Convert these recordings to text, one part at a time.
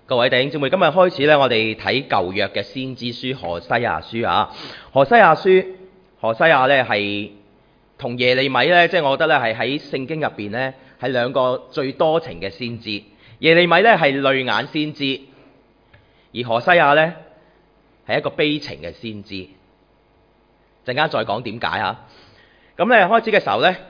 各位弟兄姊妹，今日開始咧，我哋睇舊約嘅先知書何西亞書啊。何西亞咧係同耶利米咧，即係我覺得咧係喺聖經入邊咧係兩個最多情嘅先知。耶利米咧係淚眼先知，而何西亞咧係一個悲情嘅先知。陣間再講點解啊。咁咧開始嘅時候咧，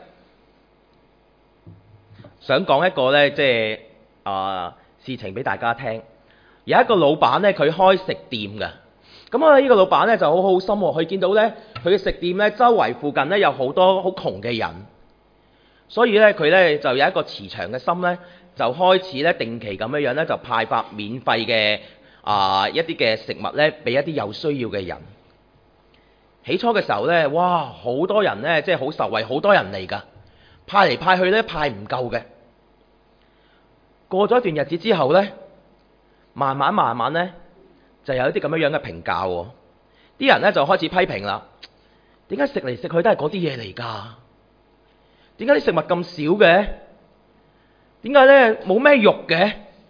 想講一個咧即係事情俾大家聽。有一個老闆咧，佢開食店㗎。咁啊，呢個老闆咧就好好心喎，佢見到咧佢嘅食店咧周圍附近咧有好多好窮嘅人，所以咧佢咧就有一個慈祥嘅心咧，就開始咧定期咁樣咧就派發免費嘅一啲嘅食物咧俾一啲有需要嘅人。起初嘅時候咧，哇，好多人咧即係好受惠，好多人嚟㗎，派嚟派去咧派唔夠嘅。過咗一段日子之後咧，慢慢咧就有一啲咁樣嘅評價喎。啲人咧就開始批評啦。點解食嚟食去都係嗰啲嘢嚟㗎？點解啲食物咁少嘅？點解咧冇咩肉嘅？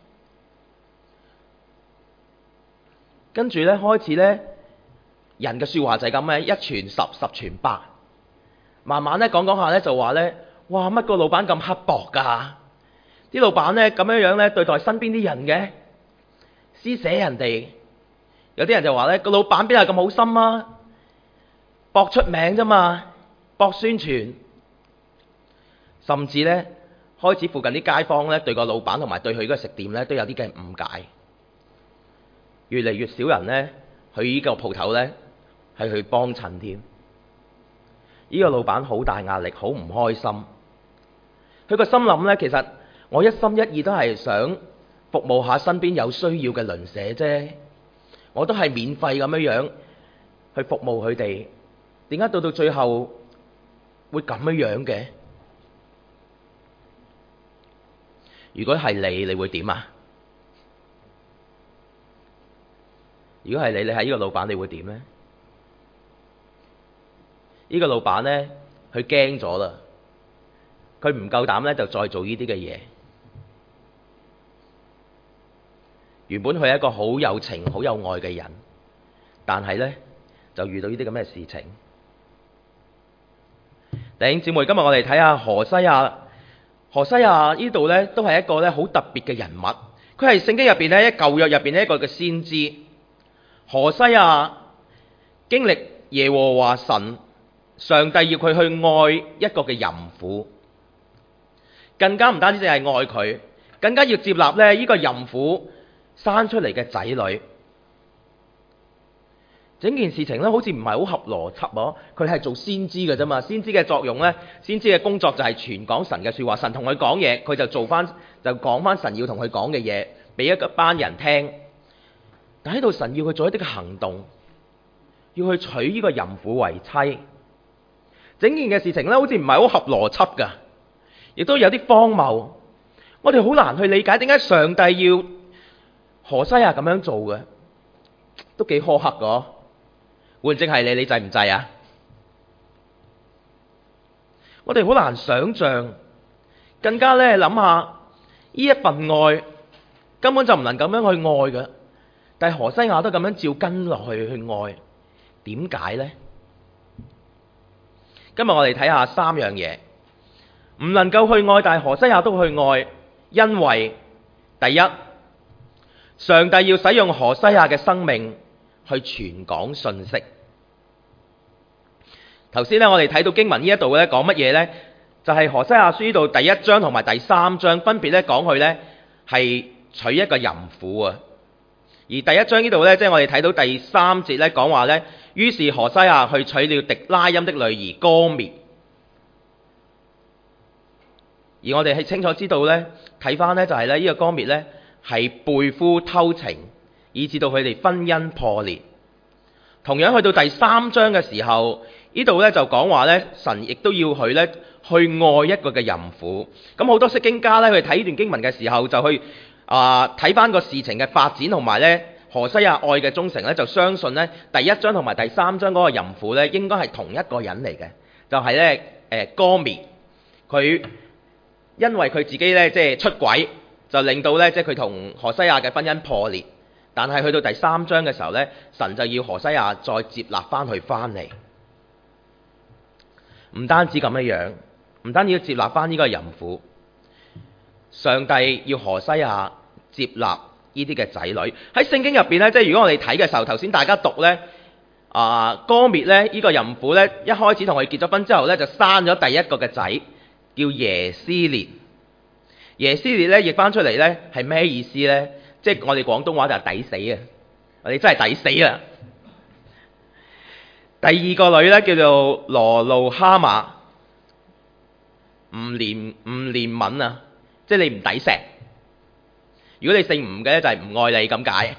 跟住咧開始咧，人嘅説話就係咁嘅，一傳十，十傳百。慢慢咧講下咧就話咧，哇，乜個老闆咁刻薄㗎？啲老闆咧咁樣咧對待身邊啲人嘅，施捨人哋。有啲人就話咧，個老闆邊係咁好心啊？博出名啫嘛，博宣傳。甚至咧開始附近啲街坊咧對個老闆同埋對佢嗰個食店咧都有啲嘅誤解。越嚟越少人咧去呢個鋪頭咧係去幫襯添。呢個老闆好大壓力，好唔開心。佢個心諗咧，其實我一心一意都係想服務下身邊有需要嘅鄰舍啫，我都係免費咁樣去服務佢哋。點解到最後會咁樣嘅？如果係你會點啊？如果係你係呢個老闆，你會點呢？呢個老闆呢，佢驚咗啦，佢唔夠膽呢，就再做呢啲嘅嘢。原本佢係一個好有情、好有愛嘅人，但係呢，就遇到呢啲咁嘅事情。弟兄姊妹，今日我哋睇下何西亞。何西亞呢度呢，都係一個咧好特別嘅人物。佢係聖經入邊咧，舊約入邊一個嘅先知。何西亞經歷耶和華神，上帝要佢去愛一個嘅淫婦，更加唔單止淨係愛佢，更加要接納咧呢個淫婦生出嚟嘅仔女。整件事情咧好似唔係好合邏輯喎。佢係做先知嘅啫嘛，先知嘅作用咧，先知嘅工作就係傳講神嘅説話。神同佢講嘢，佢就講翻神要同佢講嘅嘢，俾一班人聽。但喺度神要佢做一啲嘅行動，要去娶呢個淫婦為妻。整件嘅事情咧好似唔係好合邏輯㗎，亦都有啲荒謬。我哋好難去理解點解上帝要何西亞咁樣做嘅，都幾苛刻㗎。換正係你制唔制啊？我哋好難想像，更加咧諗下呢一份愛根本就唔能咁樣去愛嘅，但係何西亞都咁樣照跟落去愛，點解呢？今日我哋睇下三樣嘢，唔能夠去愛，但係何西亞都去愛，因為第一，上帝要使用何西亞嘅生命去傳講信息。頭先咧，我哋睇到經文呢一度咧講乜嘢呢？就係何西亞書呢度第1章同埋第3章分別咧講佢咧係娶一個淫婦啊。而第1章呢度咧，即係我哋睇到第3節咧講話咧，於是何西亞去娶了狄拉音的女兒歌篾。而我哋係清楚知道咧，睇翻咧就係咧呢個歌篾咧係背夫偷情，以致到佢哋婚姻破裂。同樣去到第3章嘅時候，呢度咧就講話咧，神亦都要佢咧去愛一個嘅淫婦。咁好多釋經家咧，佢睇呢段經文嘅時候，就去睇翻個事情嘅發展，同埋咧何西亞愛嘅忠誠咧，就相信咧第1章同埋第3章嗰個淫婦咧，應該係同一個人嚟嘅，就係咧歌篾。佢因為佢自己咧即係出軌， 就令到咧即係佢同何西亞嘅婚姻破裂。但係去到第3章嘅時候咧，神就要何西亞再接納翻佢翻嚟。唔單止咁樣，唔單止要接納翻呢個淫婦，上帝要何西亞接納呢啲嘅仔女。喺聖經入邊咧，即係如果我哋睇嘅時候，頭先大家讀咧，歌篾咧呢個淫婦咧，一開始同佢結咗婚之後咧，就生咗第一個嘅仔，叫耶斯列。耶斯列咧譯翻出嚟咧係咩意思咧？即係我哋廣東話就係抵死啊！我哋真係抵死啊！第二個女咧叫做羅路哈瑪，唔憐憫啊！即係你唔抵錫。如果你姓吳嘅咧，就係唔愛你咁解。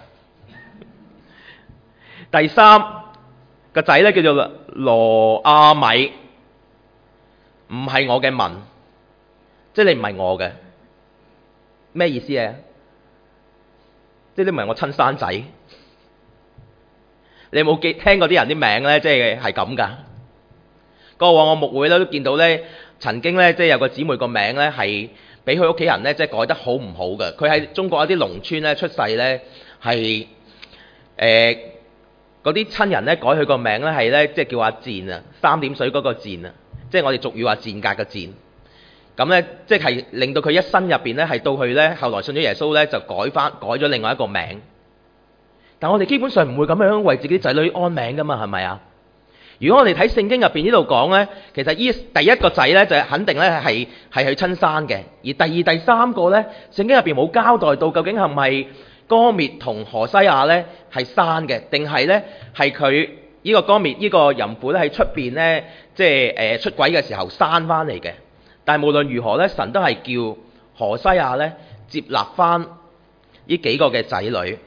第三個仔咧叫做羅亞米，唔係我嘅民，即係你唔係我嘅。咩意思啊？即係你唔係我親生仔。你有冇聽過啲人啲名咧？即係咁㗎。過往我牧會咧都見到咧，曾經咧即係有個姊妹個名咧係俾佢屋企人咧即係改得好唔好嘅。佢喺中國一啲農村咧出世咧，係嗰啲親人咧改佢個名咧係咧即係叫阿賤啊，3點水嗰個賤啊，即係我哋俗語話賤格嘅賤。咁咧即係令到佢一生入邊咧係到佢咧後來信咗耶穌咧就改咗另外一個名。但我哋基本上唔會咁樣為自己仔女安名噶嘛，係咪啊？如果我哋睇聖經入邊呢度講咧，其實第一個仔咧就肯定咧係佢親生嘅，而第二、第三個咧聖經入邊冇交代到究竟係咪歌篾同何西亞咧係生嘅，定係咧係佢呢個歌篾呢個淫婦咧喺出邊咧即係出軌嘅時候生翻嚟嘅。但係無論如何咧，神都係叫何西亞咧接納翻呢幾個嘅仔女。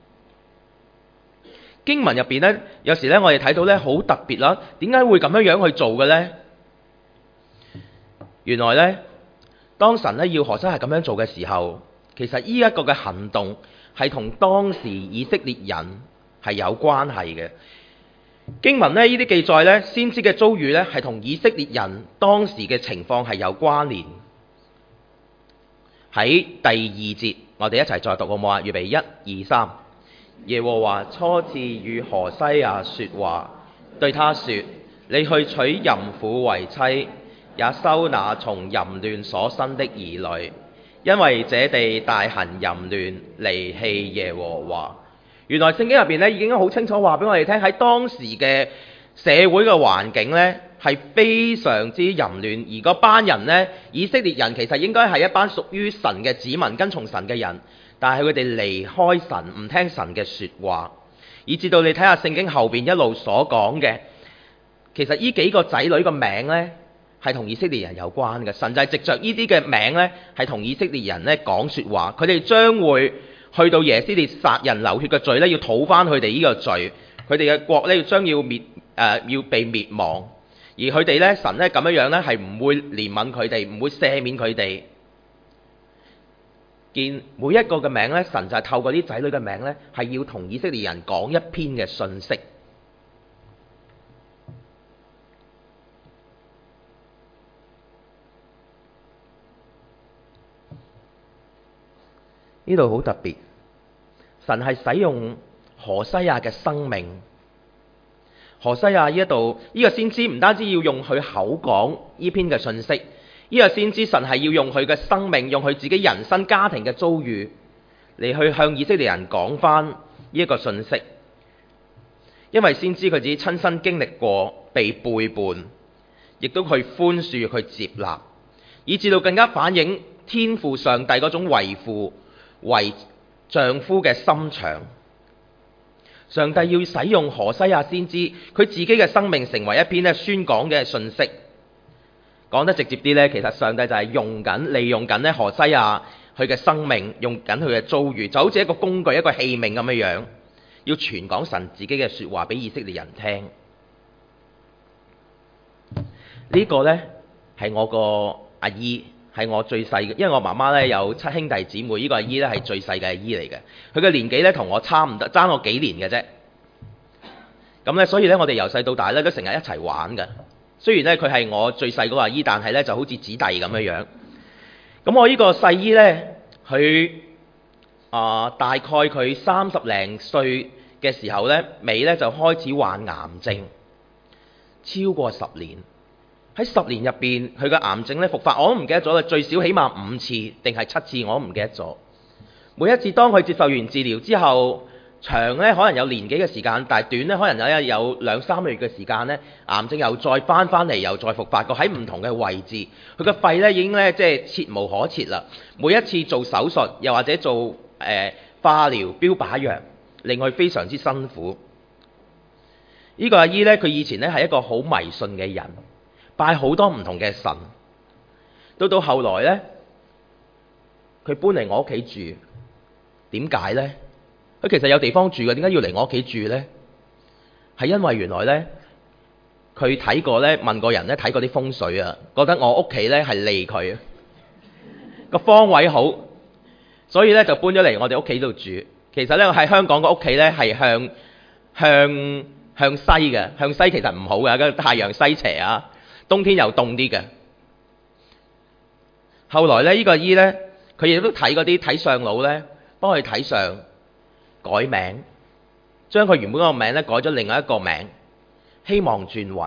經文入邊咧，有時咧我哋睇到咧好特別啦。點解會咁樣去做嘅咧？原來咧，當神咧要何西亞咁樣做嘅時候，其實呢一個嘅行動係同當時以色列人係有關係嘅。經文咧呢啲記載咧，先知嘅遭遇咧係同以色列人當時嘅情況係有關聯。喺第2節，我哋一齊再讀好唔好啊？預備1、2、3。耶和華初次與何西亞說話，對他說：你去娶淫婦為妻，也收那從淫亂所生的兒女，因為這地大行淫亂，離棄耶和華。原來聖經入邊咧已經好清楚話俾我哋聽，喺當時嘅社會嘅環境咧係非常之淫亂，而嗰班人咧以色列人其實應該係一班屬於神嘅子民，跟從神嘅人。但係佢哋離開神，唔聽神嘅說話，以至到你睇下聖經後邊一路所講嘅，其實呢幾個仔女嘅名呢係同以色列人有關嘅。神就係藉着呢啲嘅名呢係同以色列人呢講說話，佢哋將會去到耶斯列殺人流血嘅罪呢，要討翻佢哋呢個罪，佢哋嘅國呢將要被滅亡，而佢哋呢，神呢咁樣呢係唔會憐憫佢哋，唔會赦免佢哋。見每一個嘅名咧，神就係透過啲仔女嘅名咧，係要同以色列人講一篇嘅信息。呢度好特別，神係使用何西亞嘅生命。何西亞呢一度呢個先知唔單止要用佢口講呢篇嘅信息。呢個先知神係要用佢嘅生命，用佢自己人生家庭嘅遭遇嚟去向以色列人講翻呢一個信息，因為先知佢自己親身經歷過被背叛，亦都去寬恕去接納，以至到更加反映天父上帝嗰種為父為丈夫嘅心腸。上帝要使用何西亞先知佢自己嘅生命成為一篇咧宣講嘅信息。講得直接啲呢，其實上帝就係利用緊何西亞佢嘅生命，用緊佢嘅遭遇，就好似一個工具、一個器皿咁樣，要傳講神自己嘅說話俾以色列人聽。呢個呢，係我個阿姨，係我最細嘅，因為我媽媽呢有7兄弟姊妹，呢個阿姨呢係最細嘅阿姨嚟嘅。佢嘅年紀呢同我差唔多，爭我幾年嘅啫。咁呢，所以呢，我哋由細到大呢都成日一齊玩嘅。雖然咧佢係我最細嗰個阿姨，但係咧就好似子弟咁樣樣。咁我呢個細姨咧， 佢大概佢30零歲嘅時候呢，尾呢就開始患癌症，超過10年。喺10年入邊，佢嘅癌症呢復發，我都唔記得咗啦，最少起碼5次定係7次，我都唔記得咗。每一次當佢接受完治療之後，長呢可能有年幾嘅時間，但係短呢可能有2-3個月嘅時間呢，癌症又再翻嚟，又再復發過喺唔同嘅位置。佢嘅肺呢已經呢即係切無可切啦。每一次做手術，又或者做化療、標靶藥，令佢非常之辛苦。呢個阿姨呢，佢以前呢係一個好迷信嘅人。拜好多唔同嘅神，到後來呢，佢搬嚟我屋企住。點解呢？佢其實有地方住嘅，點解要嚟我屋企住呢？係因為原來呢，佢睇過呢，問過人呢，睇過啲風水啊，覺得我屋企呢係利佢，個方位好，所以呢就搬咗嚟我哋屋企度住。其實呢，我喺香港個屋企呢係向西嘅，向西其實唔好嘅，個太陽西斜啊。冬天又凍啲嘅。後來呢，呢個阿姨呢，佢亦都睇嗰啲睇相佬呢，幫佢睇相改名，將佢原本嗰個名呢改咗另外一個名，希望轉運。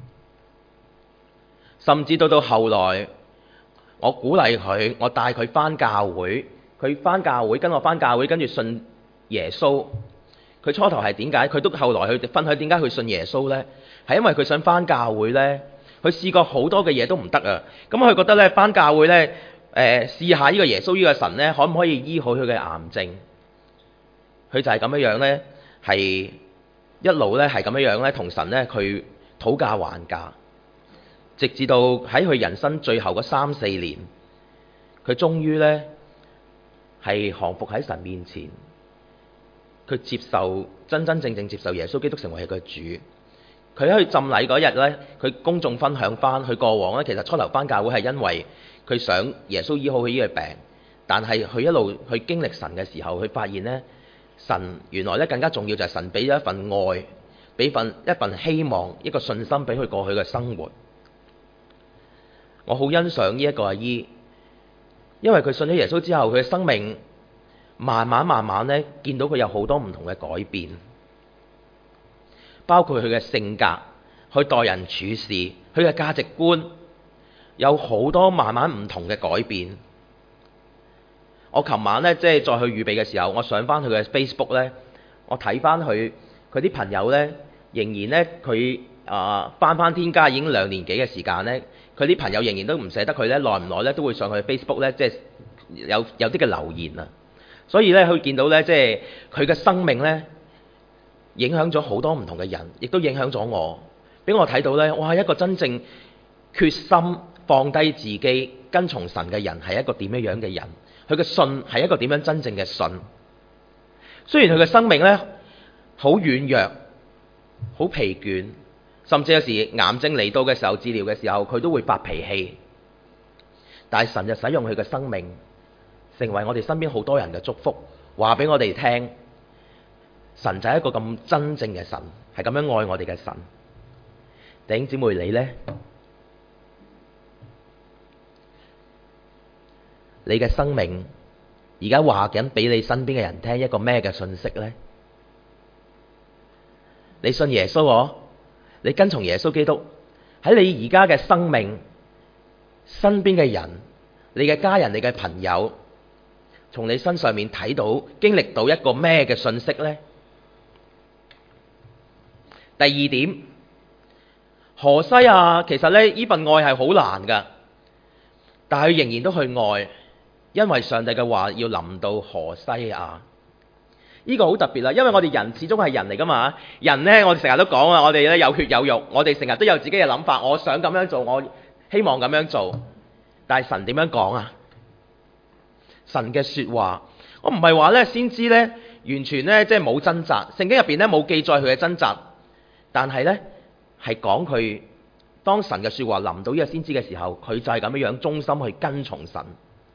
甚至到後來，我鼓勵佢，我帶佢返教會，佢返教會跟我返教會，跟住信耶穌。佢初頭係點解？佢都後來去分享點解佢信耶穌呢？係因為佢想返教會呢。佢試過好多嘅嘢都唔得啊！咁佢覺得咧，返教會咧，試下呢個耶穌呢個神咧，可唔可以醫好佢嘅癌症？佢就係咁樣咧，係一路咧係咁樣咧，同神咧佢討價還價，直至到喺佢人生最後嗰3-4年，佢終於咧係降服喺神面前，佢接受真正接受耶穌基督成為佢嘅主。佢喺去浸禮嗰日呢，佢公眾分享翻佢過往呢，其實初頭返教會係因為佢想耶穌醫好佢呢個病，但係佢一路去經歷神嘅時候，佢發現呢，神原來呢更加重要就係神俾咗一份愛，俾一份希望，一個信心俾佢過去嘅生活。我好欣賞呢一個阿姨，因為佢信咗耶穌之後，佢嘅生命慢慢呢見到佢有好多唔同嘅改變。包括佢嘅性格，佢待人處事，佢嘅價值觀，有好多慢慢唔同嘅改變。我琴晚呢，即係再去預備嘅時候，我上翻佢嘅 Facebook 呢，我睇翻佢啲朋友呢，仍然呢，佢翻天家已經2年幾嘅時間呢，佢啲朋友仍然都唔捨得佢呢，耐唔耐呢都會上去 Facebook 呢，即係有啲嘅留言啊。所以呢，佢見到呢，即係佢嘅生命呢，影響咗好多唔同嘅人，亦都影響咗我，俾我睇到呢，哇！一個真正決心放低自己跟從神嘅人係一個點樣嘅人，佢嘅信係一個點樣真正嘅信。雖然佢嘅生命呢好軟弱、好疲倦，甚至有時癌症嚟到嘅時候，治療嘅時候，佢都會發脾氣，但係神就使用佢嘅生命成為我哋身邊好多人嘅祝福，話俾我哋聽。神就係一個咁真正嘅神，係咁樣愛我哋嘅神。弟兄姊妹，你呢？你嘅生命而家話緊俾你身邊嘅人聽一個咩嘅信息呢？你信耶穌喎，你跟從耶穌基督，喺你而家嘅生命身邊嘅人，你嘅家人、你嘅朋友，從你身上面睇到、經歷到一個咩嘅信息呢？第二點，何西阿其實呢份愛係好難噶，但係佢仍然都去愛，因為上帝嘅話要臨到何西阿。呢個好特別啦，因為我哋人始終係人嚟噶嘛。人呢，我哋成日都講啊，我哋呢有血有肉，我哋成日都有自己嘅諗法。我想咁樣做，我希望咁樣做，但係神點樣講啊？神嘅說話，我唔係話呢先知呢完全呢即係冇掙扎，聖經入邊呢冇記載佢嘅掙扎。但係呢，係講佢當神嘅說話臨到呢個先知嘅時候，佢就係咁樣忠心去跟從神。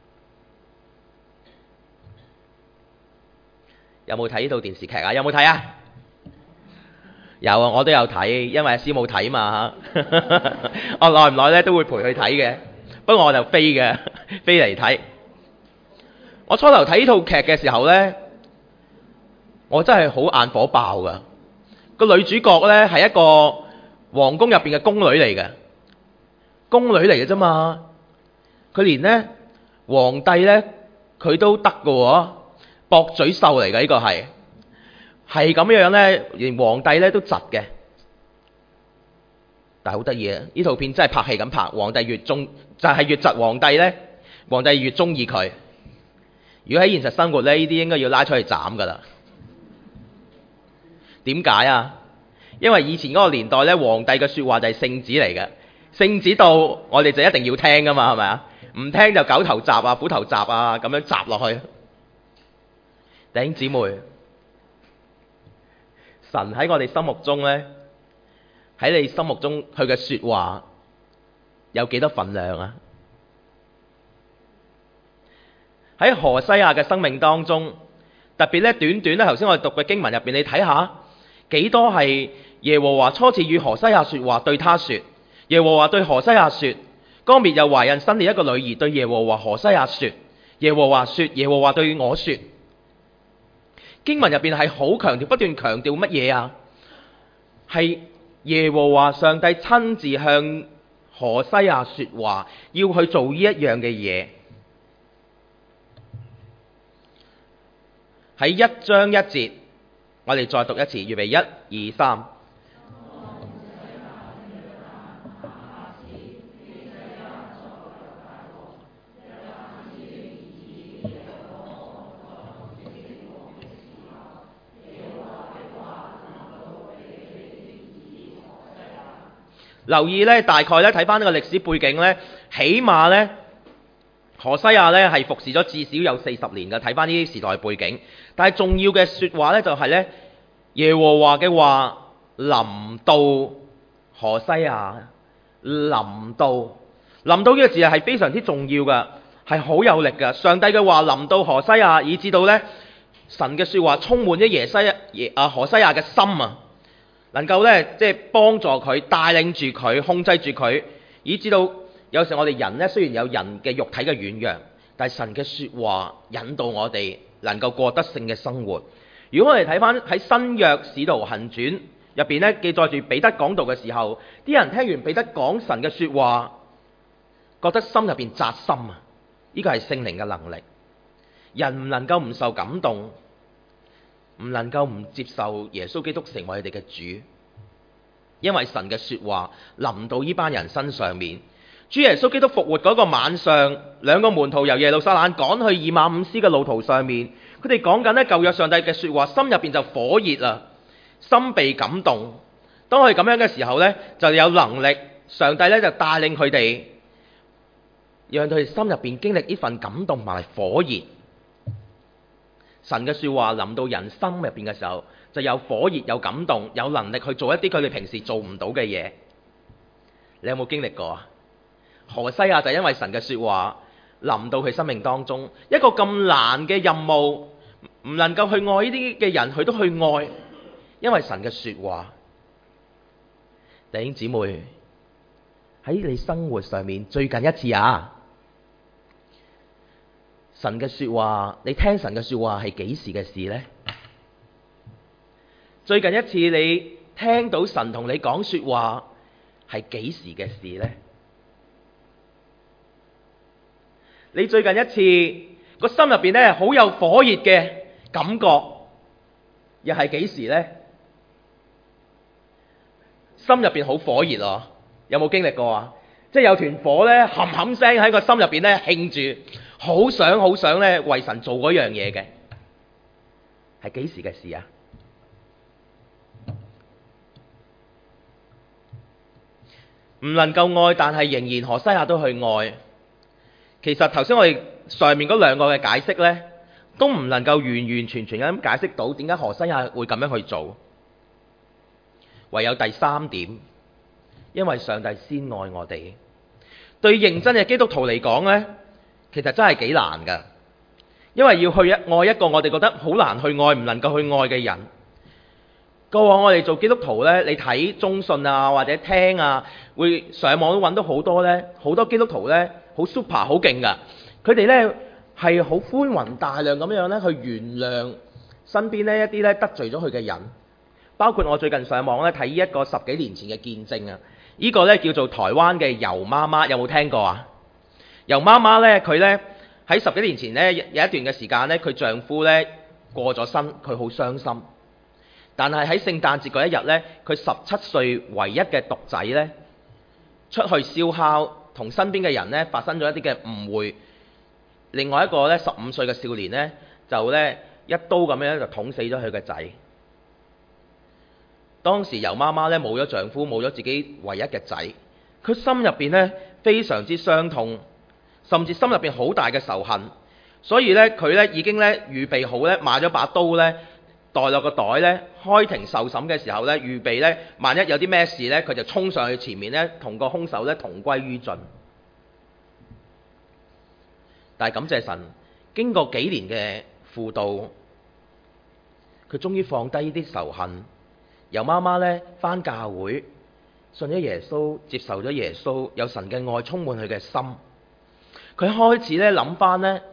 有冇睇呢套電視劇啊？有冇睇啊？有啊，我都有睇，因為阿師母睇嘛嚇。我耐唔耐咧都會陪佢睇嘅，不過我就飛嘅，飛嚟睇。 我初頭睇呢套劇嘅時候呢，我真係好眼火爆噶。個女主角呢係一個皇宮入邊嘅宮女嚟嘅，宮女嚟嘅啫嘛。佢連呢皇帝呢，佢都得㗎喎，駁嘴獸嚟嘅呢個係咁樣呢，連皇帝呢都窒嘅。但係好得意啊！呢套片真係拍戲咁拍，皇帝越中就係越窒皇帝呢，皇帝越中意佢。如果喺現實生活呢，呢啲應該要拉出去斬噶啦。點解啊？因為以前嗰個年代呢，皇帝嘅說話就係聖旨嚟嘅，聖旨到我哋就一定要聽噶嘛，係咪啊？唔聽就狗頭鍘啊、虎頭鍘啊，咁樣鍘落去。弟兄姊妹，神喺我哋心目中呢，喺你心目中佢嘅說話有幾多份量啊？喺何西亞嘅生命當中，特別咧短短咧頭先我哋讀嘅經文入邊，你睇下幾多係耶和華初次與何西亞說話，對他說，耶和華對何西亞說，歌篾又懷孕生了一個女兒，對耶和華何西亞說，耶和華說，耶和華對我說。經文入邊係好強調，不斷強調乜嘢啊？係耶和華上帝親自向何西亞說話，要去做呢一樣嘅嘢。喺1章1節，我哋再讀一次，預備1、2、3。留意呢，大概呢睇翻呢個歷史背景呢，起碼呢何西亞呢係服侍咗至少有40年嘅。睇翻呢啲時代背景，但係重要嘅說話呢，就係呢耶和華嘅話臨到何西亞，臨到呢個字係非常之重要嘅，係好有力嘅。上帝嘅話臨到何西亞，以至到呢神嘅說話充滿咗何西亞嘅心啊，能夠呢即係幫助佢，帶領住佢，控制住佢，以至到有時我哋人呢，雖然有人嘅肉體嘅軟弱，但係神嘅說話引導我哋能夠過得勝嘅生活。如果我哋睇翻喺新約使徒行傳入邊呢，記載住彼得講道嘅時候，啲人聽完彼得講神嘅說話，覺得心入邊扎心啊！呢個係聖靈嘅能力，人唔能夠唔受感動，唔能夠唔接受耶穌基督成為我哋嘅主，因為神嘅說話臨到呢班人身上面。主耶穌基督復活嗰個晚上，兩個門徒由耶路撒冷趕去以馬忤斯嘅路途上面，佢哋講緊呢舊約上帝嘅說話，心入邊就火熱啦，心被感動。當佢咁樣嘅時候呢，就有能力，上帝呢就帶領佢哋，讓佢哋心入邊經歷呢份感動同埋火熱。神嘅說話臨到人心入邊嘅時候，就有火熱、有感動、有能力去做一啲佢哋平時做唔到嘅嘢。你有冇經歷過啊？何西亞就因為神嘅說話臨到佢生命當中，一個咁難嘅任務，唔能夠去愛呢啲嘅人，佢都去愛，因為神嘅說話。弟兄姊妹，喺你生活上面最近一次啊，神嘅說話，你聽神嘅說話係幾時嘅事呢？最近一次你聽到神同你講說話係幾時嘅事呢？你最近一次個心入邊呢，好有火熱嘅感覺，又係幾時呢？心入邊好火熱啊，有冇經歷過啊？即係有團火呢，冚冚聲喺個心入邊呢興住，好想呢為神做嗰樣嘢嘅，係幾時嘅事啊？唔能夠愛，但係仍然何西亞都去愛。其實頭先我哋上面嗰兩個嘅解釋呢，都唔能夠完完全全咁解釋到點解何西亞會咁樣去做。唯有第三點，因為上帝先愛我哋。對認真嘅基督徒嚟講呢，其實真係幾難㗎，因為要去愛一個我哋覺得好難去愛、唔能夠去愛嘅人。過往我哋做基督徒呢，你睇中信啊或者聽啊，會上網都揾到好多呢，好多基督徒呢，好 super 好勁㗎。佢哋呢係好寬宏大量咁樣咧去原諒身邊呢一啲咧得罪咗佢嘅人。包括我最近上網咧睇一個10幾年前嘅見證啊，呢個咧叫做台灣嘅尤媽媽，有冇聽過啊？尤媽媽咧，佢咧喺10幾年前咧有一段嘅時間咧，佢丈夫咧過咗身，佢好傷心。但係喺聖誕節嗰一日咧，佢17歲唯一嘅獨仔咧出去燒烤，同身邊嘅人咧發生咗一啲嘅誤會。另外一個咧15歲嘅少年咧就咧一刀咁樣就捅死咗佢嘅仔。當時尤媽媽咧冇咗丈夫，冇咗自己唯一嘅仔，佢心入邊咧非常之傷痛，甚至心入邊好大嘅仇恨。所以咧佢咧已經咧預備好咧買咗把刀咧袋落個袋咧，開庭受審嘅時候咧預備咧萬一有啲咩事咧，佢就衝上去前面咧同個兇手咧同歸於盡。但係感謝神，經過幾年嘅輔導，佢終於放低呢啲仇恨。由媽媽咧返教會，信咗耶穌，接受咗耶穌，有神嘅愛充滿佢嘅心。佢開始咧諗翻咧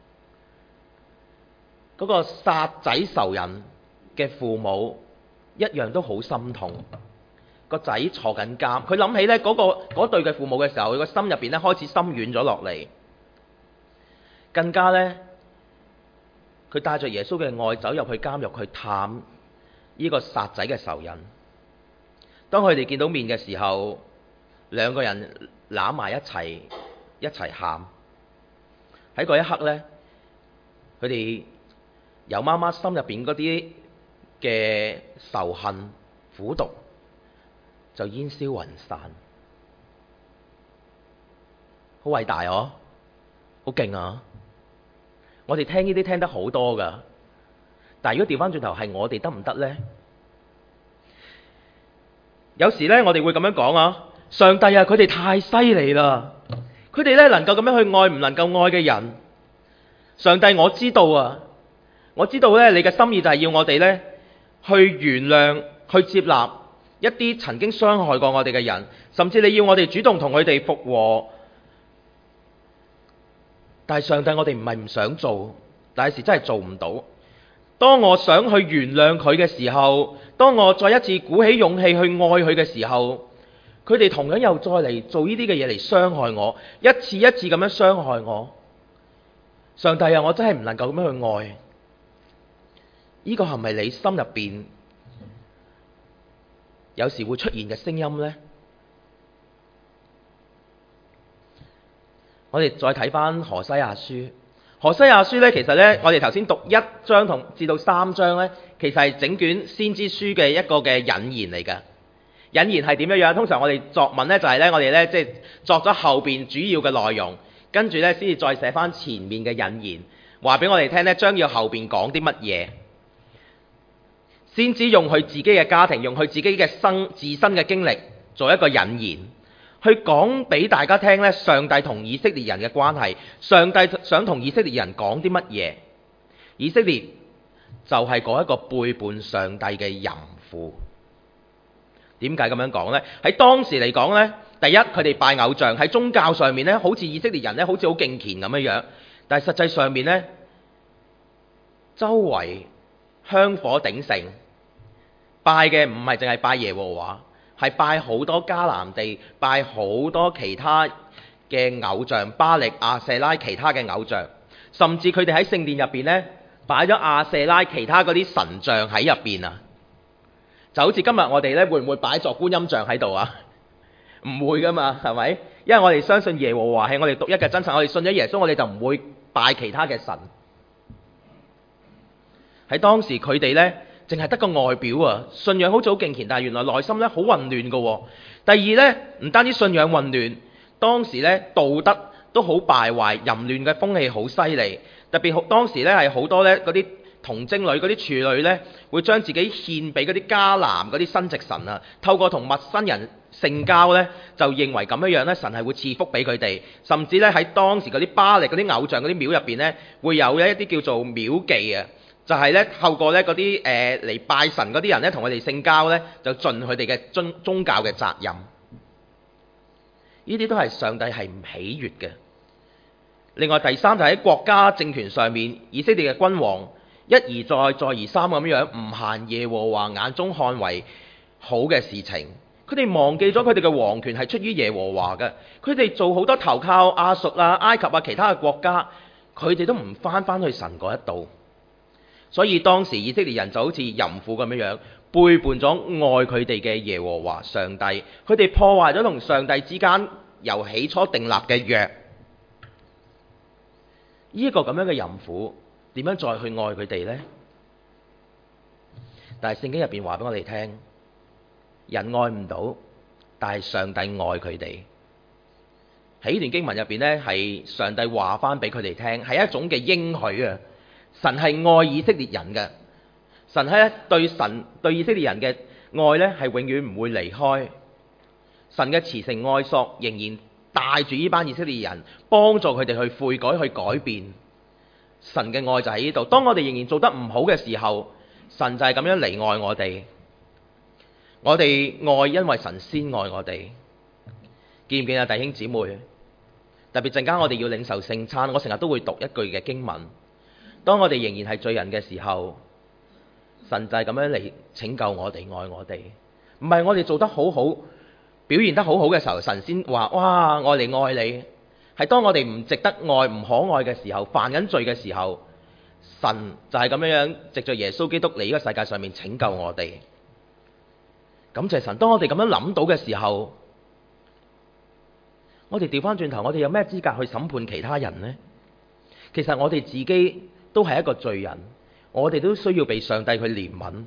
嗰個殺仔仇人嘅父母，一樣都好心痛。個仔坐緊監，佢諗起咧嗰對嘅父母嘅時候，佢個心入邊咧開始心軟咗落嚟。更加咧，佢帶着耶穌嘅愛走入去監獄去探呢個殺仔嘅仇人。當佢哋見到面嘅時候，兩個人攬埋一齊喊。喺嗰一刻呢，佢哋由媽媽心入邊嗰啲嘅仇恨苦毒就煙消雲散。好偉大哦，好勁啊！我哋聽呢啲聽得好多㗎。但係如果調翻轉頭係我哋得唔得呢？有時呢，我哋會咁樣講啊，上帝啊，佢哋太犀利啦！佢哋呢能夠咁樣去愛唔能夠愛嘅人。上帝，我知道啊，我知道呢，你嘅心意就係要我哋呢去原諒、去接納一啲曾經傷害過我哋嘅人，甚至你要我哋主動同佢哋復和。但係上帝，我哋唔係唔想做，但係有時真係做唔到。當我想去原諒佢嘅時候，當我再一次鼓起勇氣去愛佢嘅時候，佢哋同樣又再嚟做呢啲嘅嘢嚟傷害我，一次一次咁樣傷害我。上帝啊，我真係唔能夠咁樣去愛。呢個係咪你心入邊有時會出現嘅聲音呢？我哋再睇翻何西阿書。何西阿書咧，其實咧，我哋頭先讀1章至到3章咧，其實係整卷先知書嘅一個嘅引言嚟㗎。引言係點樣樣？通常我哋作文咧就係咧，我哋咧即係作咗後邊主要嘅內容，跟住咧先至再寫翻前面嘅引言，話俾我哋聽咧，將要後邊講啲乜嘢。先知用佢自己嘅家庭，用佢自己嘅自身嘅經歷做一個引言。去講俾大家聽咧，上帝同以色列人嘅關係，上帝想同以色列人講啲乜嘢？以色列就係嗰一個背叛上帝嘅淫婦。點解咁樣講呢？喺當時嚟講呢，第一佢哋拜偶像，喺宗教上面呢，好似以色列人呢，好似好敬虔咁樣樣，但係實際上面呢，周圍香火鼎盛，拜嘅唔係淨係拜耶和華。係拜好多迦南地，拜好多其他嘅偶像，巴力、亞舍拉其他嘅偶像，甚至佢哋喺聖殿入邊呢，擺咗亞舍拉其他嗰啲神像喺入邊啊！就好似今日我哋呢，會唔會擺座觀音像喺度啊？唔會噶嘛，係咪？因為我哋相信耶和華係我哋獨一嘅真神，我哋信咗耶穌，我哋就唔會拜其他嘅神。喺當時佢哋呢，淨係得個外表啊，信仰好似好敬虔，但係原來內心咧好混亂嘅。第二呢，唔單止信仰混亂，當時呢道德都好敗壞，淫亂嘅風氣好犀利。特別當時呢係好多呢嗰啲童貞女、嗰啲處女呢，會將自己獻俾嗰啲迦南嗰啲生殖神啊，透過同陌生人性交呢，就認為咁樣樣呢，神係會賜福俾佢哋。甚至呢，喺當時嗰啲巴力嗰啲偶像嗰啲廟入邊呢，會有一啲叫做廟妓啊。就係咧，透過咧嗰啲嚟拜神嗰啲人咧，同佢哋性交咧，就盡佢哋嘅宗教嘅責任。呢啲都係上帝係唔喜悅嘅。 另外第三就喺國家政權上面，以色列嘅君王一而再再而三咁樣唔行耶和華眼中看為好嘅事情，佢哋忘記咗佢哋嘅王權係出於耶和華嘅，佢哋做好多投靠亞述啊、埃及啊其他嘅國家，佢哋都唔翻去神嗰一度，所以當時以色列人就好似淫婦咁樣背叛咗愛佢哋嘅耶和華上帝，佢哋破壞咗同上帝之間由起初訂立嘅約。呢一個咁樣嘅淫婦點樣再去愛佢哋呢？但係聖經入邊話俾我哋聽，人愛唔到，但係上帝愛佢哋。喺呢段經文入邊呢，係上帝話翻俾佢哋聽，係一種嘅應許啊！神係愛以色列人嘅，神對以色列人嘅愛呢係永遠唔會離開，神嘅慈繩愛索仍然帶住呢班以色列人，幫助佢哋去悔改、去改變。神嘅愛就喺呢度。當我哋仍然做得唔好嘅時候，神就係咁樣嚟愛我哋。我哋愛，因為神先愛我哋。見唔見啊，弟兄姊妹？特別陣間我哋要領受聖餐，我成日都會讀一句嘅經文。當我哋仍然係罪人嘅時候，神就係咁樣嚟拯救我哋、愛我哋。唔係我哋做得好好、表現得好好嘅時候，神先話：哇，我嚟愛你。係當我哋唔值得愛、唔可愛嘅時候，犯緊罪嘅時候，神就係咁樣藉着耶穌基督嚟呢個世界上面拯救我哋。感謝神。當我哋咁樣諗到嘅時候，我哋調翻轉頭，我哋有咩資格去審判其他人呢？其實我哋自己都係一個罪人，我哋都需要被上帝去憐憫。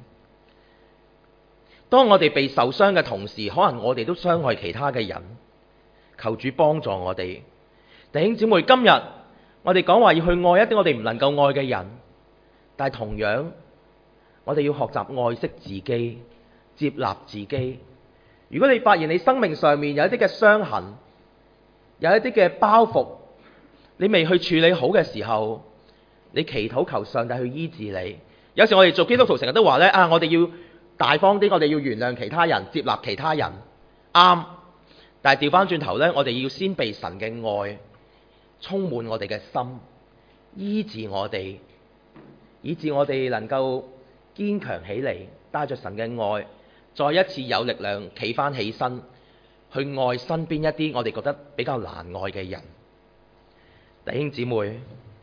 當我哋被受傷嘅同時，可能我哋都傷害其他嘅人。求主幫助我哋。弟兄姊妹，今日我哋講話要去愛一啲我哋唔能夠愛嘅人，但係同樣我哋要學習愛惜自己、接納自己。如果你發現你生命上面有一啲嘅傷痕，有一啲嘅包袱，你未去處理好嘅時候，你祈禱求上帝去醫治你。有時我哋做基督徒成日都話呢：我哋要大方啲，我哋要原諒其他人、接納其他人，啱。但係調翻轉頭呢，我哋要先被神嘅愛充滿我哋嘅心，醫治我哋，以致我哋能夠堅強起嚟，帶着神嘅愛，再一次有力量企翻起身，去愛身邊一啲我哋覺得比較難愛嘅人。弟兄姊妹，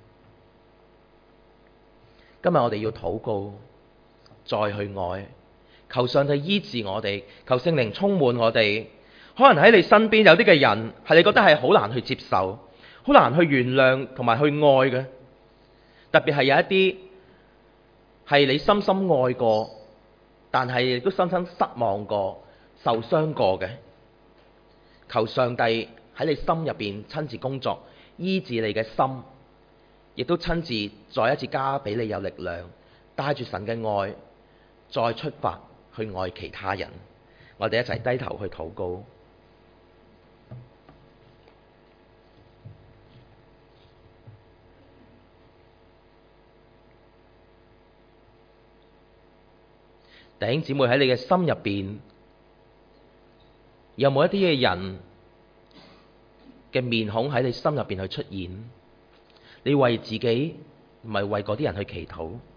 今日我哋要禱告，再去愛，求上帝醫治我哋，求聖靈充滿我哋。可能喺你身邊有啲嘅人係你覺得係好難去接受，好難去原諒同埋去愛嘅，特別係有一啲係你深深愛過，但係亦都深深失望過、受傷過嘅。求上帝喺你心入邊親自工作，醫治你嘅心，亦都親自再一次加俾你有力量，帶住神嘅愛再出發去愛其他人。我哋一齊低頭去禱告。弟兄姊妹，喺你嘅心入邊，有冇一啲嘅人嘅面孔喺你心入邊去出現？你為自己，唔係為嗰啲人去祈禱。